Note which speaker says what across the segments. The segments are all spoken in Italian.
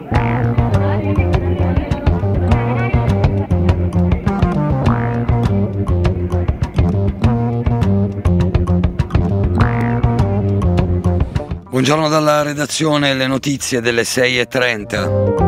Speaker 1: Buongiorno dalla redazione, le notizie delle 6:30.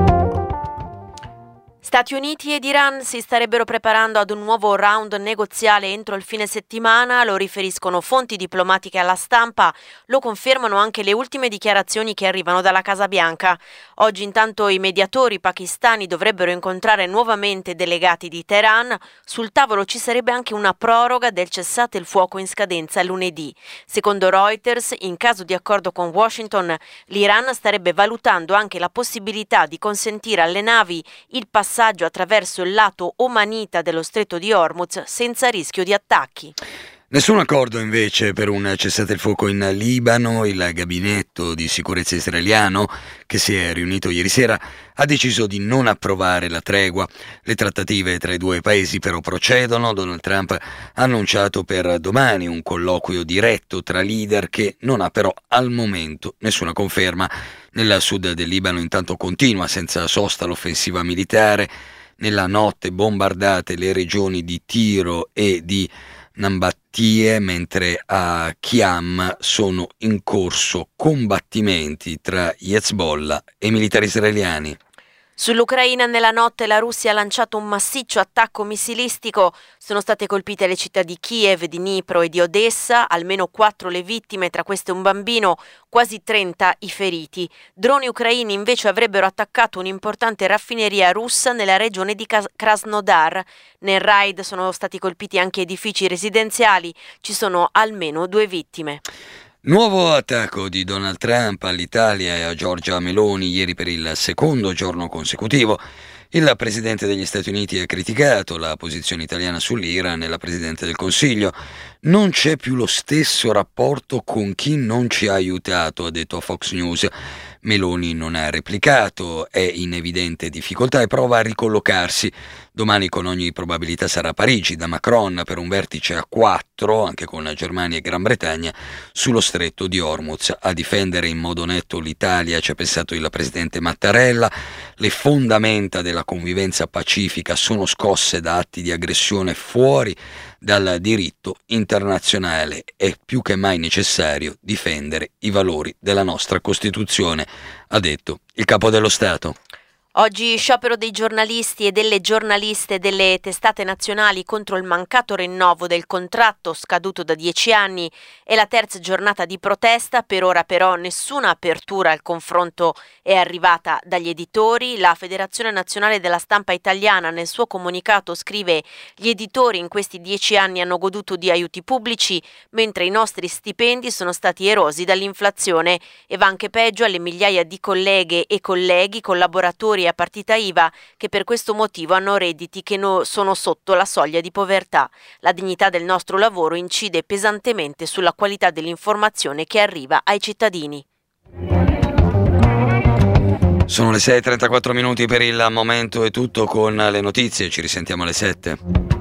Speaker 2: Stati Uniti ed Iran si starebbero preparando ad un nuovo round negoziale entro il fine settimana, lo riferiscono fonti diplomatiche alla stampa, lo confermano anche le ultime dichiarazioni che arrivano dalla Casa Bianca. Oggi intanto i mediatori pakistani dovrebbero incontrare nuovamente delegati di Teheran, sul tavolo ci sarebbe anche una proroga del cessate il fuoco in scadenza lunedì. Secondo Reuters, in caso di accordo con Washington, l'Iran starebbe valutando anche la possibilità di consentire alle navi il passaggio attraverso il lato omanita dello stretto di Hormuz senza rischio di attacchi.
Speaker 1: Nessun accordo invece per un cessate il fuoco in Libano. Il gabinetto di sicurezza israeliano, che si è riunito ieri sera, ha deciso di non approvare la tregua. Le trattative tra i due paesi però procedono. Donald Trump ha annunciato per domani un colloquio diretto tra leader che non ha però al momento nessuna conferma. Nel sud del Libano intanto continua senza sosta l'offensiva militare. Nella notte bombardate le regioni di Tiro e di Nabatie, mentre a Khiam sono in corso combattimenti tra Hezbollah e militari israeliani.
Speaker 2: Sull'Ucraina nella notte la Russia ha lanciato un massiccio attacco missilistico, sono state colpite le città di Kiev, di Dnipro e di Odessa, almeno 4 le vittime, tra queste un bambino, quasi 30 i feriti. Droni ucraini invece avrebbero attaccato un'importante raffineria russa nella regione di Krasnodar. Nel raid sono stati colpiti anche edifici residenziali, ci sono almeno 2 vittime.
Speaker 1: Nuovo attacco di Donald Trump all'Italia e a Giorgia Meloni ieri per il secondo giorno consecutivo. Il presidente degli Stati Uniti ha criticato la posizione italiana sull'Iran e la presidente del Consiglio. Non c'è più lo stesso rapporto con chi non ci ha aiutato, ha detto a Fox News. Meloni non ha replicato, è in evidente difficoltà e prova a ricollocarsi. Domani con ogni probabilità sarà a Parigi da Macron per un vertice a 4, anche con Germania e Gran Bretagna, sullo stretto di Hormuz. A difendere in modo netto l'Italia ci ha pensato il presidente Mattarella. Le fondamenta della convivenza pacifica sono scosse da atti di aggressione fuori dal diritto internazionale. È più che mai necessario difendere i valori della nostra Costituzione, ha detto il capo dello Stato.
Speaker 2: Oggi sciopero dei giornalisti e delle giornaliste delle testate nazionali contro il mancato rinnovo del contratto scaduto da 10 anni. È la terza giornata di protesta, per ora però nessuna apertura al confronto è arrivata dagli editori. La Federazione Nazionale della Stampa Italiana nel suo comunicato scrive: gli editori in questi 10 anni hanno goduto di aiuti pubblici, mentre i nostri stipendi sono stati erosi dall'inflazione, e va anche peggio alle migliaia di colleghe e colleghi, collaboratori a partita IVA che per questo motivo hanno redditi che sono sotto la soglia di povertà. La dignità del nostro lavoro incide pesantemente sulla qualità dell'informazione che arriva ai cittadini.
Speaker 1: Sono le 6:34 per il momento, è tutto con le notizie, ci risentiamo alle 7.